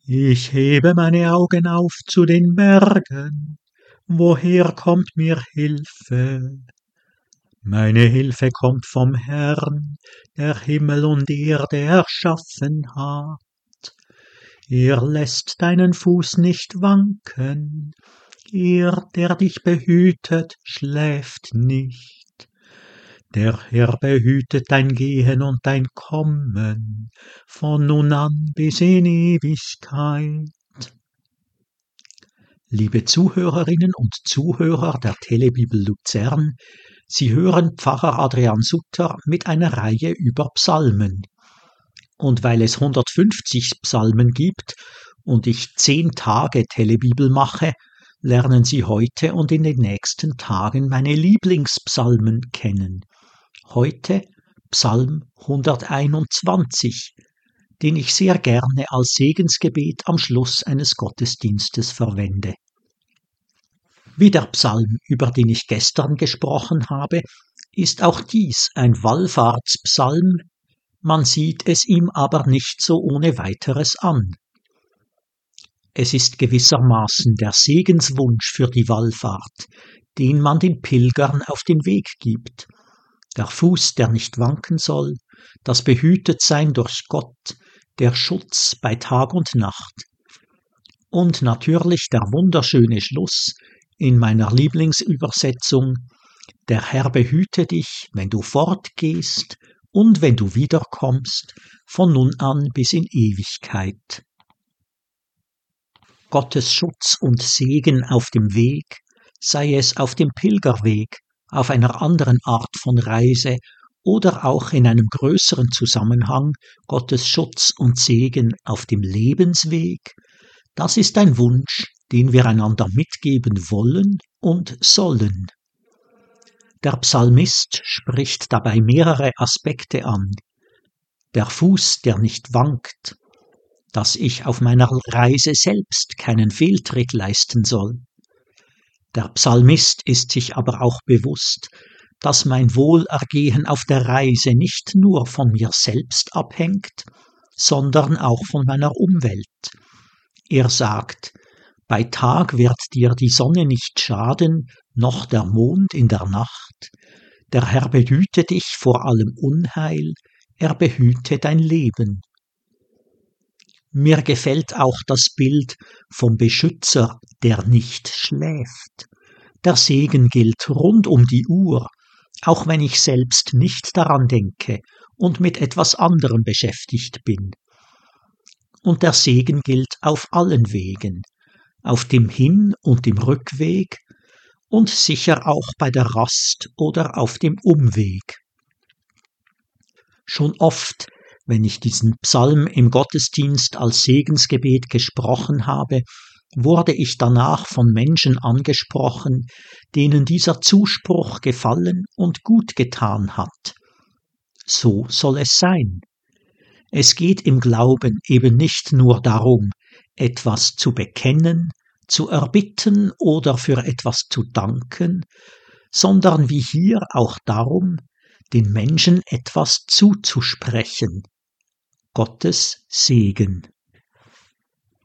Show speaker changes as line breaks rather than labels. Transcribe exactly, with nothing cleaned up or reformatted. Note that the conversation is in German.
Ich hebe meine Augen auf zu den Bergen, woher kommt mir Hilfe? Meine Hilfe kommt vom Herrn, der Himmel und Erde erschaffen hat. Er lässt deinen Fuß nicht wanken, er, der dich behütet, schläft nicht. Der Herr behütet dein Gehen und dein Kommen, von nun an bis in Ewigkeit. Liebe Zuhörerinnen und Zuhörer der Telebibel Luzern, Sie hören Pfarrer Adrian Sutter mit einer Reihe über Psalmen. Und weil es hundertfünfzig Psalmen gibt und ich zehn Tage Telebibel mache, lernen Sie heute und in den nächsten Tagen meine Lieblingspsalmen kennen. Heute Psalm hunderteinundzwanzig, den ich sehr gerne als Segensgebet am Schluss eines Gottesdienstes verwende. Wie der Psalm, über den ich gestern gesprochen habe, ist auch dies ein Wallfahrtspsalm, man sieht es ihm aber nicht so ohne weiteres an. Es ist gewissermaßen der Segenswunsch für die Wallfahrt, den man den Pilgern auf den Weg gibt. Der Fuß, der nicht wanken soll, das Behütetsein durch Gott, der Schutz bei Tag und Nacht. Und natürlich der wunderschöne Schluss in meiner Lieblingsübersetzung: Der Herr behüte dich, wenn du fortgehst und wenn du wiederkommst, von nun an bis in Ewigkeit. Gottes Schutz und Segen auf dem Weg, sei es auf dem Pilgerweg, auf einer anderen Art von Reise oder auch in einem größeren Zusammenhang, Gottes Schutz und Segen auf dem Lebensweg, das ist ein Wunsch, den wir einander mitgeben wollen und sollen. Der Psalmist spricht dabei mehrere Aspekte an. Der Fuß, der nicht wankt, dass ich auf meiner Reise selbst keinen Fehltritt leisten soll. Der Psalmist ist sich aber auch bewusst, dass mein Wohlergehen auf der Reise nicht nur von mir selbst abhängt, sondern auch von meiner Umwelt. Er sagt: Bei Tag wird dir die Sonne nicht schaden, noch der Mond in der Nacht. Der Herr behüte dich vor allem Unheil, er behüte dein Leben. Mir gefällt auch das Bild vom Beschützer, der nicht schläft. Der Segen gilt rund um die Uhr, auch wenn ich selbst nicht daran denke und mit etwas anderem beschäftigt bin. Und der Segen gilt auf allen Wegen, auf dem Hin- und dem Rückweg und sicher auch bei der Rast oder auf dem Umweg. Schon oft, wenn ich diesen Psalm im Gottesdienst als Segensgebet gesprochen habe, wurde ich danach von Menschen angesprochen, denen dieser Zuspruch gefallen und gut getan hat. So soll es sein. Es geht im Glauben eben nicht nur darum, etwas zu bekennen, zu erbitten oder für etwas zu danken, sondern wie hier auch darum, den Menschen etwas zuzusprechen. Gottes Segen.